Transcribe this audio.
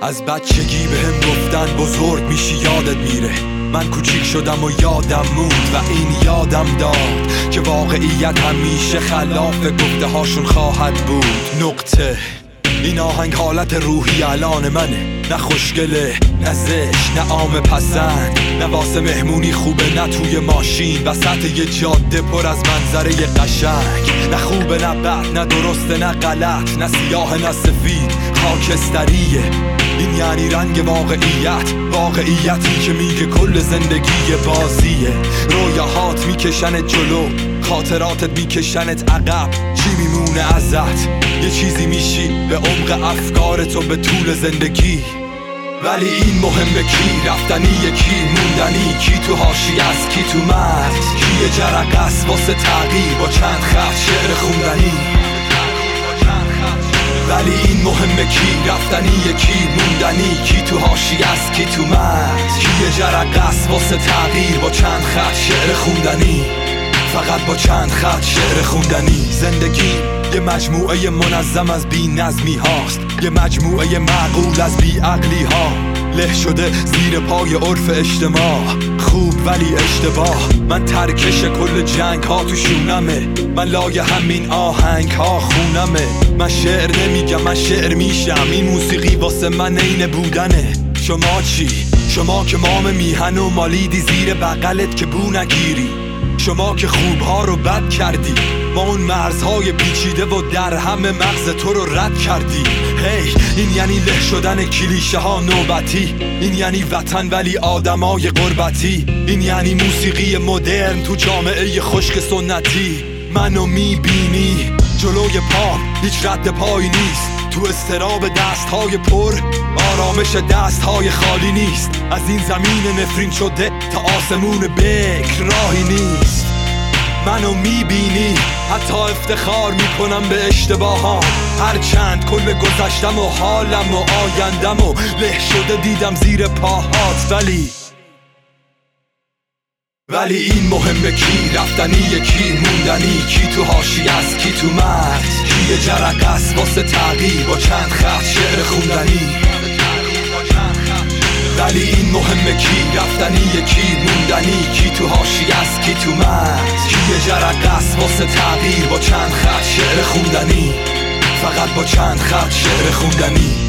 از بچگی بهم گفتن بزرگ میشی یادت میره. من کوچیک شدم و یادم موند و این یادم داد که واقعیت همیشه خلاف گفته هاشون خواهد بود. نقطه. این آهنگ حالت روحی الان منه، نه خوشگله نه زشت نه عام پسند، نه واسه مهمونی خوبه نه توی ماشین وسط یه جاده پر از منظره قشنگ، نه خوبه نه بد نه درسته نه غلط، نه سیاه نه سفید خاکستریه. این یعنی رنگ واقعیت، واقعیتی که میگه کل زندگی بازیه. رویاهات میکشنت جلو، خاطراتت میکشنت عقب، چی میمونه ازت؟ یه چیزی میشی به عمق افکارت و به طول زندگی. ولی این مهمه کی رفتنی، کی موندنی، کی تو حاشیه است کی تو مرز، کی یه جرقه است واسه تغییر با چند خط شعر خوندنی. ولی این مهمه کی رفتنی، کی موندنی، کی تو حاشیه است کی تو مرز، کی یه جرقه است واسه تغییر با چند خط شعر خوندنی. فقط با چند خط شعر خوندنی. زندگی یه مجموعه منظم از بی نظمی هاست، یه مجموعه معقول از بی عقلی ها، له شده زیر پای عرف اجتماع. خوب ولی اشتباه. من ترکش کل جنگ ها تو شونمه، من لای همین آهنگ ها خونمه. من شعر نمیگم من شعر میشم، این موسیقی واسه من عین بودنه. شما چی؟ شما که مام میهن و مالیدی زیر بغلت که بو نگیری، شما که خوبها رو بد کردی، ما اون مرزهای پیچیده و در همه مغز تو رو رد کردی. هی این یعنی له شدن کلیشه ها نوبتی، این یعنی وطن ولی آدمای غربتی، این یعنی موسیقی مدرن تو جامعه خشک سنتی. منو میبینی جلوی پا هیچ رد پایی نیست، تو استراب دستهای پر آرامش دستهای خالی نیست. از این زمین نفرین شده تا آسمون بکر راهی نیست. منو میبینی حتی افتخار میکنم به اشتباهام، هرچند کل گذشتم و حالم و آیندم و له شده دیدم زیر پاهات. ولی این مهمه کی رفتنی، کی موندنی، کی تو حاشیه است کی تو مرز، کی یه جرقه است واسه تغییر با چند خط شعر خوندنی. ولی این مهمه کی رفتنی، کی موندنی، کی تو حاشیه است کی تو مرز، کی یه جرقه است واسه تغییر با چند خط شعر خوندنی. فقط با چند خط شعر خوندنی.